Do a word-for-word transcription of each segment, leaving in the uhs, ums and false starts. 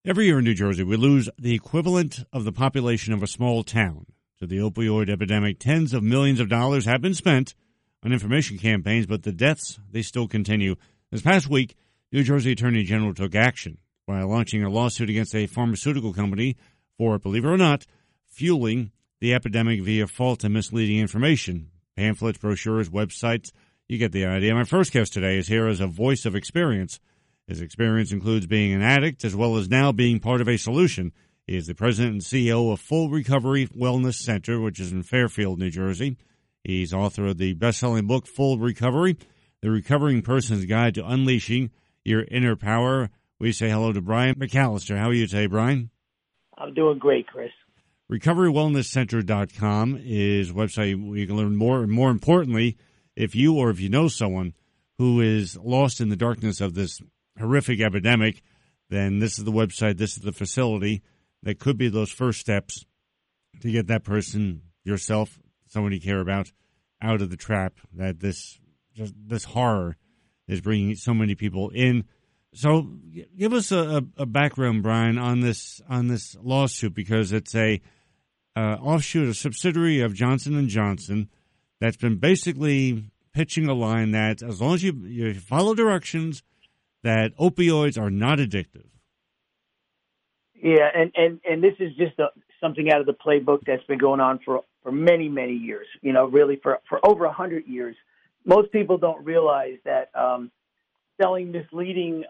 Every year in New Jersey, we lose the equivalent of the population of a small town to the opioid epidemic. Tens of millions of dollars have been spent on information campaigns, but the deaths, they still continue. This past week, New Jersey Attorney General took action by launching a lawsuit against a pharmaceutical company for, believe it or not, fueling the epidemic via false and misleading information. Pamphlets, brochures, websites, you get the idea. My first guest today is here as a voice of experience. His experience includes being an addict as well as now being part of a solution. He is the president and C E O of Full Recovery Wellness Center, which is in Fairfield, New Jersey. He's author of the best-selling book, Full Recovery, The Recovering Person's Guide to Unleashing Your Inner Power. We say hello to Brian McAllister. How are you today, Brian? I'm doing great, Chris. recovery wellness center dot com is a website where you can learn more. And more importantly, if you or if you know someone who is lost in the darkness of this horrific epidemic, then this is the website, this is the facility that could be those first steps to get that person, yourself, someone you care about, out of the trap that this just this horror is bringing so many people in. So give us a, a background, Brian, on this on this lawsuit, because it's a uh, offshoot, a subsidiary of Johnson and Johnson that's been basically pitching a line that as long as you, you follow directions, that opioids are not addictive. Yeah, and, and, and this is just a, something out of the playbook that's been going on for, for many, many years, you know, really for, for over one hundred years. Most people don't realize that um, selling misleading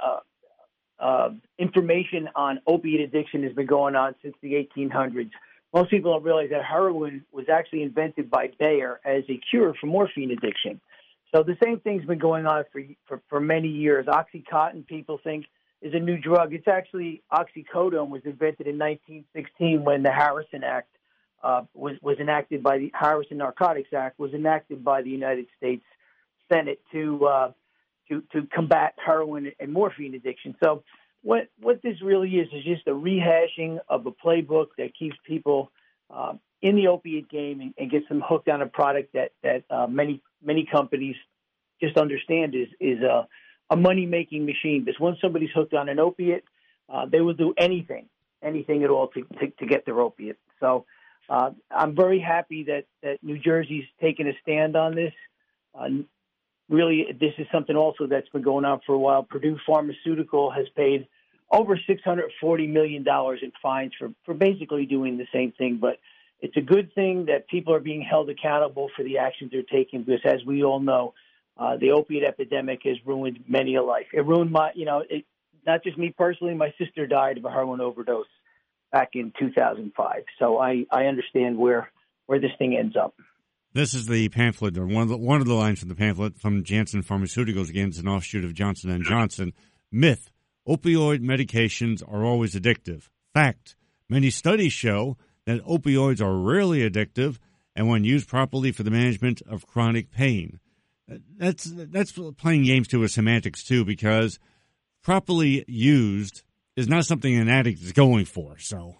uh, uh, information on opiate addiction has been going on since the eighteen hundreds. Most people don't realize that heroin was actually invented by Bayer as a cure for morphine addiction. So the same thing's been going on for, for for many years. OxyContin, people think, is a new drug. It's actually oxycodone was invented in nineteen sixteen when the Harrison Act uh, was was enacted by the Harrison Narcotics Act was enacted by the United States Senate to uh, to to combat heroin and morphine addiction. So what what this really is is just a rehashing of a playbook that keeps people uh, in the opiate game and, and gets them hooked on a product that that uh, many many companies just understand is is a, a money-making machine. Because once somebody's hooked on an opiate, uh, they will do anything, anything at all to, to, to get their opiate. So uh, I'm very happy that, that New Jersey's taken a stand on this. Uh, really, this is something also that's been going on for a while. Purdue Pharmaceutical has paid over six hundred forty million dollars in fines for, for basically doing the same thing. But it's a good thing that people are being held accountable for the actions they're taking because, as we all know, uh, the opiate epidemic has ruined many a life. It ruined my, you know, it, not just me personally. My sister died of a heroin overdose back in two thousand five. So I, I understand where, where this thing ends up. This is the pamphlet, or one of the, one of the lines from the pamphlet from Janssen Pharmaceuticals. Again, it's an offshoot of Johnson and Johnson. Myth: opioid medications are always addictive. Fact: many studies show that opioids are rarely addictive and when used properly for the management of chronic pain. That's that's playing games too with semantics too, because properly used is not something an addict is going for. So,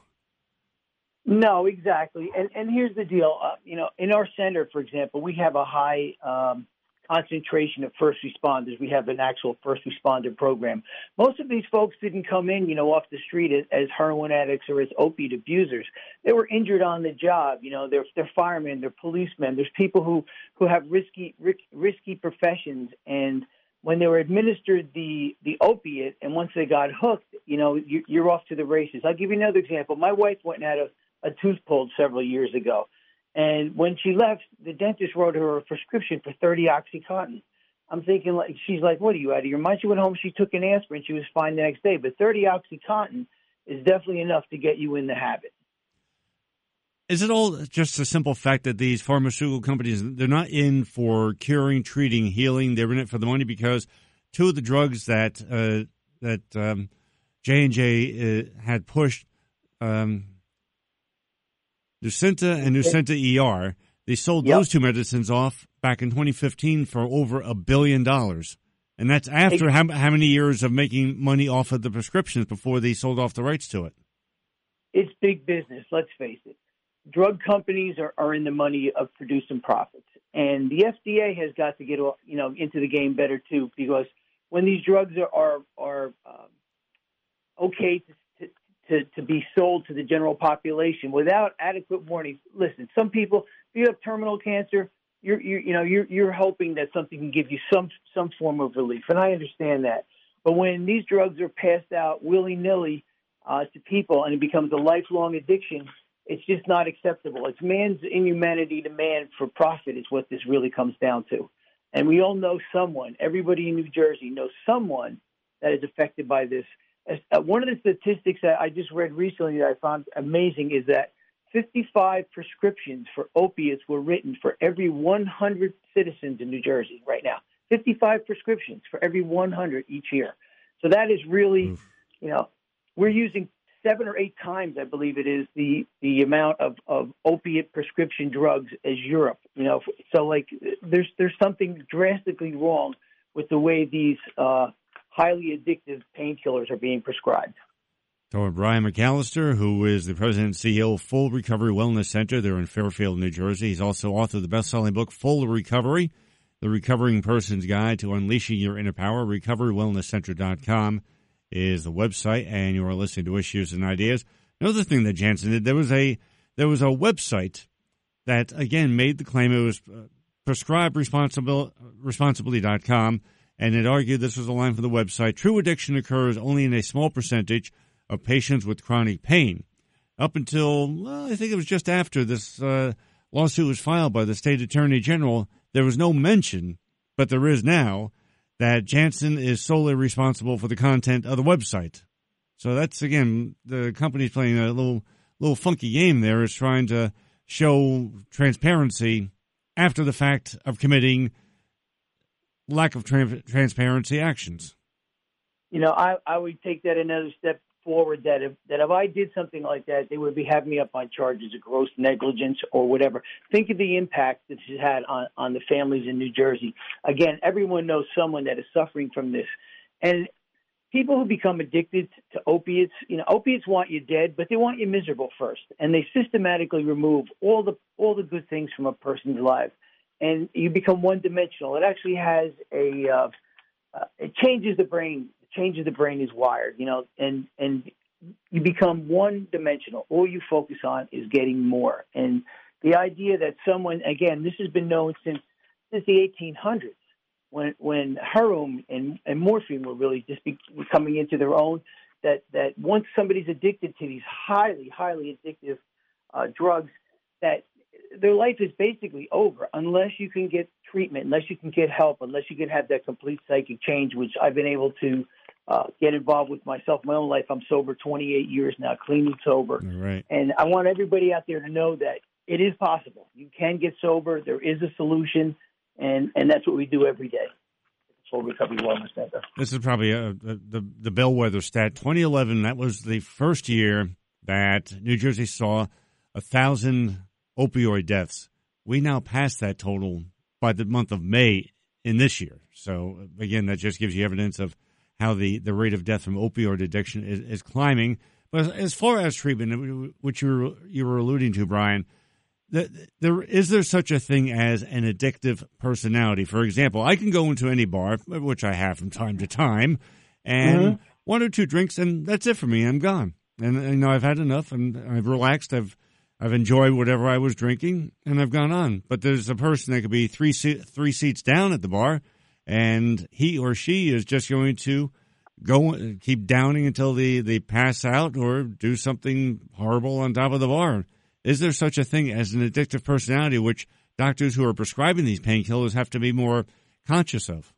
no, exactly. And and here's the deal. Uh, you know, in our center, for example, we have a high um, concentration of first responders. We have an actual first responder program. Most of these folks didn't come in, you know, off the street as, as heroin addicts or as opiate abusers. They were injured on the job. You know, they're, they're firemen, they're policemen. There's people who, who have risky, risky professions. And when they were administered the, the opiate and once they got hooked, you know, you, you're off to the races. I'll give you another example. My wife went and had a, a tooth pulled several years ago. And when she left, the dentist wrote her a prescription for thirty OxyContin. I'm thinking, like, she's like, what are you, out of your mind? She went home, she took an aspirin, she was fine the next day. But thirty OxyContin is definitely enough to get you in the habit. Is it all just a simple fact that these pharmaceutical companies, they're not in for curing, treating, healing, they're in it for the money? Because two of the drugs that uh, that um, J and J uh, had pushed, um, Nucynta and Nucynta E R, they sold yep. those two medicines off back in twenty fifteen for over a billion dollars. And that's after how, how many years of making money off of the prescriptions before they sold off the rights to it? It's big business, let's face it. Drug companies are, are in the money of producing profits. And the F D A has got to get, you know, into the game better, too, because when these drugs are, are, are um, okay to, to, to be sold to the general population without adequate warnings. Listen, some people, if you have terminal cancer, you're, you're you know you're you're hoping that something can give you some some form of relief, and I understand that. But when these drugs are passed out willy nilly uh, to people and it becomes a lifelong addiction, it's just not acceptable. It's man's inhumanity to man for profit is what this really comes down to. And we all know someone, everybody in New Jersey knows someone that is affected by this. As, uh, one of the statistics that I just read recently that I found amazing is that fifty-five prescriptions for opiates were written for every one hundred citizens in New Jersey right now. fifty-five prescriptions for every one hundred each year. So that is really, Oof. you know, we're using seven or eight times, I believe it is, the, the amount of, of opiate prescription drugs as Europe. You know, so like there's there's something drastically wrong with the way these uh, highly addictive painkillers are being prescribed. Doctor Brian McAllister, who is the president and C E O of Full Recovery Wellness Center. They're in Fairfield, New Jersey. He's also author of the best-selling book, Full Recovery, The Recovering Person's Guide to Unleashing Your Inner Power. recovery wellness center dot com is the website, and you are listening to Issues and Ideas. Another thing that Janssen did, there was a there was a website that, again, made the claim. It was uh, prescribe responsibly dot com, and it argued, this was a line from the website, true addiction occurs only in a small percentage of patients with chronic pain. Up until, well, I think it was just after this uh, lawsuit was filed by the state attorney general, there was no mention, but there is now, that Janssen is solely responsible for the content of the website. So that's, again, the company's playing a little little funky game there, is trying to show transparency after the fact of committing lack of tra- transparency actions. You know, I, I would take that another step forward, that if that if I did something like that, they would be having me up on charges of gross negligence or whatever. Think of the impact this has had on, on the families in New Jersey. Again, everyone knows someone that is suffering from this. And people who become addicted to opiates, you know, opiates want you dead, but they want you miserable first. And they systematically remove all the all the good things from a person's life. And you become one-dimensional. It actually has a uh, uh, it changes the brain. changes the brain is wired, you know, and, and you become one-dimensional. All you focus on is getting more. And the idea that someone, again, this has been known since since the eighteen hundreds, when when heroin and, and morphine were really just be, coming into their own, that, that once somebody's addicted to these highly, highly addictive uh, drugs, that their life is basically over unless you can get treatment, unless you can get help, unless you can have that complete psychic change, which I've been able to uh, get involved with myself, my own life. I'm sober twenty-eight years now, clean and sober. Right. And I want everybody out there to know that it is possible. You can get sober. There is a solution, and, and that's what we do every day. Full Recovery Wellness Center. This is probably a, a, the, the bellwether stat. twenty eleven, that was the first year that New Jersey saw one thousand opioid deaths. We now passed that total by the month of May in this year. So, again, that just gives you evidence of how the, the rate of death from opioid addiction is, is climbing. But as far as treatment, which you were, you were alluding to, Brian, the, there is there such a thing as an addictive personality? For example, I can go into any bar, which I have from time to time, and mm-hmm. one or two drinks, and that's it for me. I'm gone. And, and you know, I've had enough, and I've relaxed. I've I've enjoyed whatever I was drinking, and I've gone on. But there's a person that could be three se- three seats down at the bar, and he or she is just going to go keep downing until they, they pass out or do something horrible on top of the bar. Is there such a thing as an addictive personality, which doctors who are prescribing these painkillers have to be more conscious of?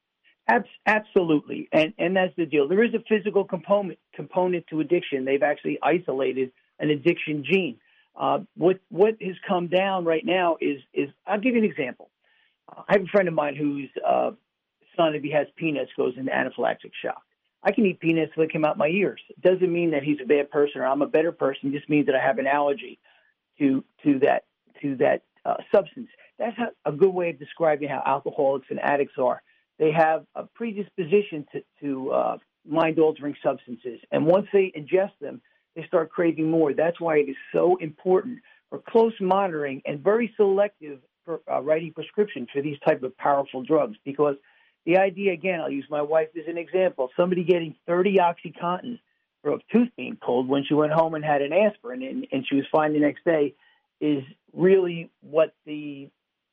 Absolutely, and and that's the deal. There is a physical component component to addiction. They've actually isolated an addiction gene. Uh, what what has come down right now is is I'll give you an example. Uh, I have a friend of mine whose uh, son, if he has peanuts, goes into anaphylactic shock. I can eat peanuts that come out my ears. It doesn't mean that he's a bad person or I'm a better person. It just means that I have an allergy to to that to that uh, substance. That's a, a good way of describing how alcoholics and addicts are. They have a predisposition to, to uh, mind-altering substances, and once they ingest them, they start craving more. That's why it is so important for close monitoring and very selective for, uh, writing prescriptions for these type of powerful drugs. Because the idea, again, I'll use my wife as an example. Somebody getting thirty OxyContin for a tooth being pulled when she went home and had an aspirin and, and she was fine the next day is really what the,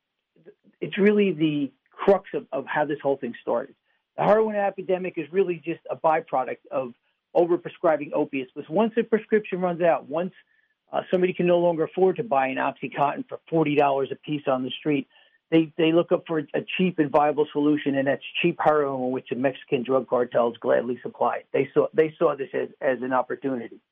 it's really the crux of, of how this whole thing started. The heroin epidemic is really just a byproduct of overprescribing opiates. Because once a prescription runs out, once uh, somebody can no longer afford to buy an OxyContin for forty dollars a piece on the street, they, they look up for a cheap and viable solution, and that's cheap heroin, which the Mexican drug cartels gladly supply. They saw they saw this as, as an opportunity.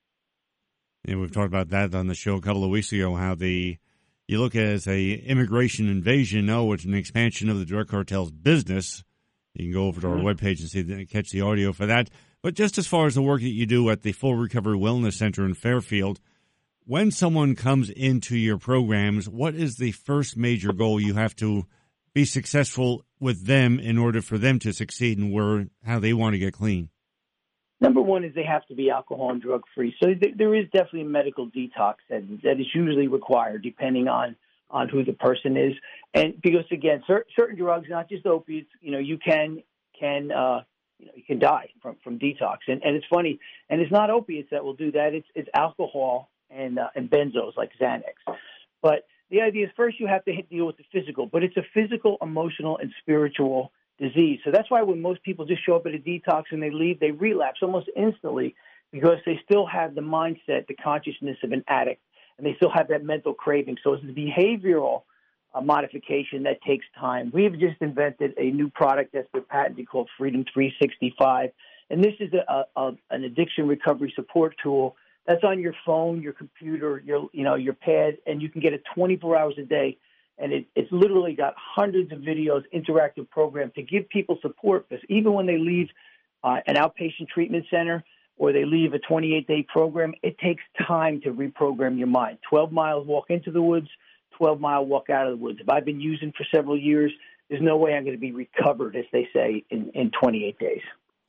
Yeah, we've talked about that on the show a couple of weeks ago, how the you look at it as a immigration invasion. No, it's an expansion of the drug cartel's business. You can go over to our webpage and see catch the audio for that. But just as far as the work that you do at the Full Recovery Wellness Center in Fairfield, when someone comes into your programs, what is the first major goal you have to be successful with them in order for them to succeed in where how they want to get clean? Number one is they have to be alcohol and drug free. So th- there is definitely a medical detox that, that is usually required depending on, on who the person is. And because, again, cer- certain drugs, not just opiates, you know, you can, can uh, you know, you can die from, from detox. And, and it's funny, and it's not opiates that will do that. It's, it's alcohol and, uh, and benzos like Xanax. But the idea is first you have to deal with the physical, but it's a physical, emotional, and spiritual disease. So that's why when most people just show up at a detox and they leave, they relapse almost instantly because they still have the mindset, the consciousness of an addict, and they still have that mental craving. So it's the behavioral uh, modification that takes time. We've just invented a new product that's been patented called Freedom three sixty-five, and this is a, a, an addiction recovery support tool that's on your phone, your computer, your you know your pad, and you can get it twenty-four hours a day. And it, it's literally got hundreds of videos, interactive program to give people support. Because even when they leave uh, an outpatient treatment center or they leave a twenty-eight day program, it takes time to reprogram your mind. twelve miles walk into the woods, twelve mile walk out of the woods. If I've been using for several years, there's no way I'm going to be recovered, as they say, in, in twenty-eight days.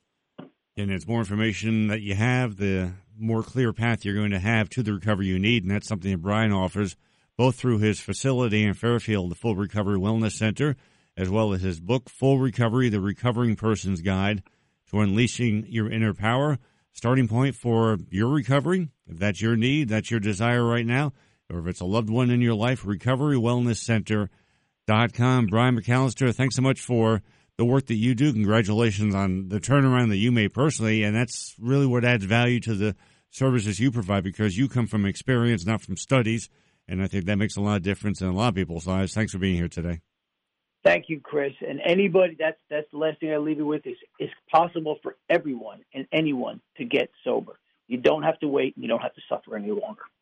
And it's more information that you have, the more clear path you're going to have to the recovery you need. And that's something that Brian offers, both through his facility in Fairfield, the Full Recovery Wellness Center, as well as his book, Full Recovery, The Recovering Person's Guide to Unleashing Your Inner Power. Starting point for your recovery, if that's your need, that's your desire right now, or if it's a loved one in your life, recovery wellness center dot com. Brian McAllister, thanks so much for the work that you do. Congratulations on the turnaround that you made personally, and that's really what adds value to the services you provide because you come from experience, not from studies. And I think that makes a lot of difference in a lot of people's lives. Thanks for being here today. Thank you, Chris. And anybody, that's that's the last thing I leave you with is it's possible for everyone and anyone to get sober. You don't have to wait and you don't have to suffer any longer.